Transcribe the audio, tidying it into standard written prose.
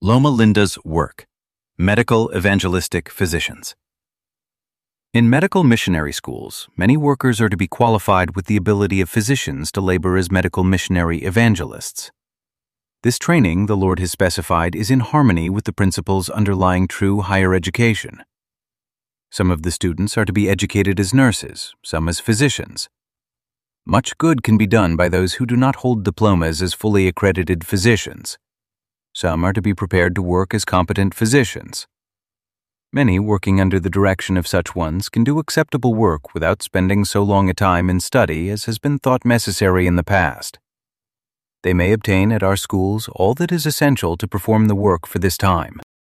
Loma Linda's work, Medical Evangelistic Physicians. In medical missionary schools, many workers are to be qualified with the ability of physicians to labor as medical missionary evangelists. This training, the Lord has specified, is in harmony with the principles underlying true higher education. Some of the students are to be educated as nurses, some as physicians. Much good can be done by those who do not hold diplomas as fully accredited physicians. Some are to be prepared to work as competent physicians. Many working under the direction of such ones can do acceptable work without spending so long a time in study as has been thought necessary in the past. They may obtain at our schools all that is essential to perform the work for this time.